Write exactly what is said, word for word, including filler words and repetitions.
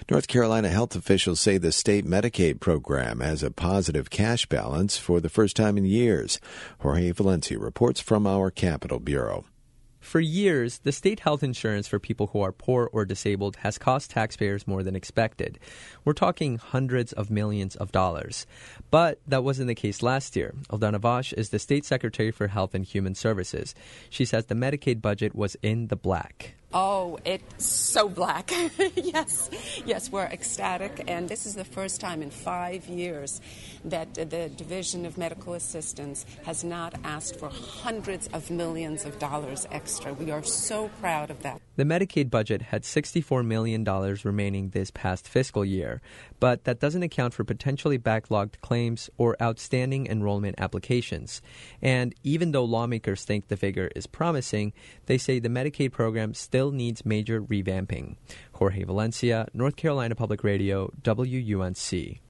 North Carolina health officials say the state Medicaid program has a positive cash balance for the first time in years. Jorge Valencia reports from our Capitol Bureau. For years, the state health insurance for people who are poor or disabled has cost taxpayers more than expected. We're talking hundreds of millions of dollars. But that wasn't the case last year. Aldana Vosh is the state secretary for Health and Human Services. She says the Medicaid budget was in the black. Oh, it's so black. Yes, yes, we're ecstatic. And this is the first time in five years that the Division of Medical Assistance has not asked for hundreds of millions of dollars extra. We are so proud of that. The Medicaid budget had sixty-four million dollars remaining this past fiscal year, but that doesn't account for potentially backlogged claims or outstanding enrollment applications. And even though lawmakers think the figure is promising, they say the Medicaid program still needs major revamping. Jorge Valencia, North Carolina Public Radio, W U N C.